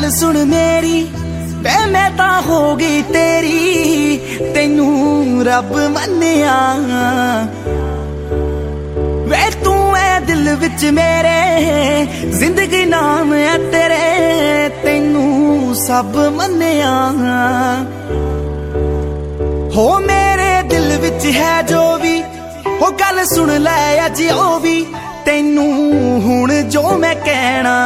गल सुन मेरी वे मैं तां हो गई तेरी, तेनू रब मन्निया वे तू है दिल विच मेरे, जिंदगी नाम है तेरे, तेनू सब मन्निया। हो मेरे दिल विच है जो भी, हो गल सुन लै अज ओ भी, तेनू हुण जो मैं कहना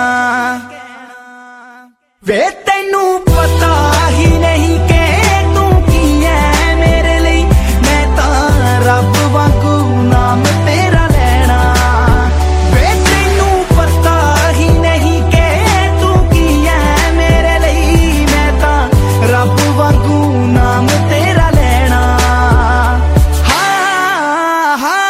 वे तेनू पता ही नहीं कि तू की है मेरे लिए, मैं तां रब वांगू नाम तेरा लेना। वे तेनू पता ही नहीं कि तू की है मेरे लिए, मैं तां रब वांगू नाम तेरा लेना। हाँ हाँ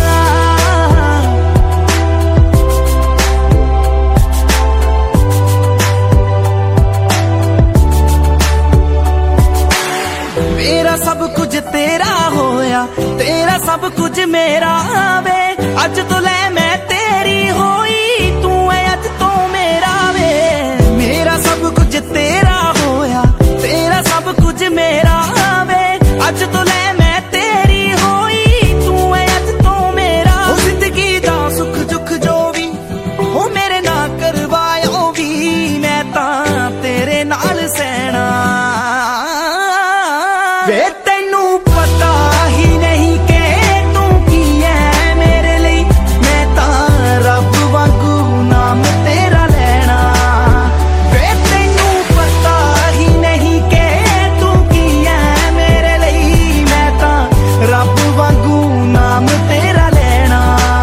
मेरा सब कुछ तेरा होया, तेरा सब कुछ मेरा वे, अज तो ले मैं तेरी होई, तू है अज तो मेरा वे। मेरा सब कुछ तेरा होया, तेरा सब कुछ मेरा वे, अज तो ले मैं तेरी होई, तू है अज तो मेरा। हो जिंदगी दा सुख दुख जो भी हो मेरे ना करवायो भी, मैं तां तेरे नाल सहना। वे तेनू पता ही नहीं कि तू की है मेरे लिए, मैं तां रब वांगू नाम तेरा लेना। वे तेनू पता ही नहीं कि तू की है मेरे लिए, मैं तां रब वांगू नाम तेरा लेना।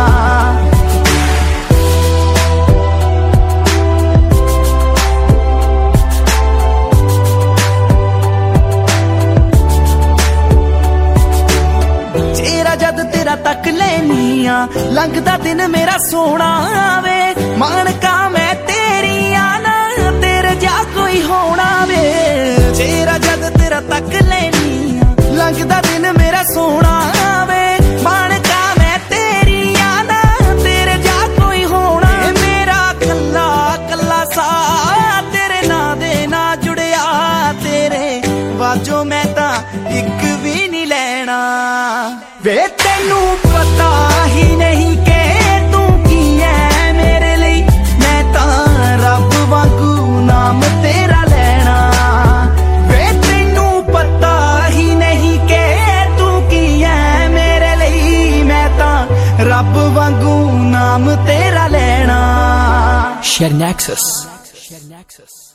जद तेरा तक लेनिया लंघदा दिन मेरा सोना वे, मानका मैं तेरी आना तेरे जा कोई होना वे। चेहरा जद तेरा तक लेनिया लंघदा दिन मेरा सोना वे, मानका मैं तेरी आना तेरे जा कोई होना। मेरा कल्ला कल्ला सा तेरे ना दे ना जुड़िया, तेरे वाजो मैं तां इक भी नहीं लेना। वे तेनू पता ही नहीं कि तू की है मेरे लिए, मैं तां रब वांगू नाम तेरा लेना। वे तेनू पता ही नहीं कि तू की है मेरे लिए, मैं तां रब वांगू नाम तेरा लेना। Share Nexus.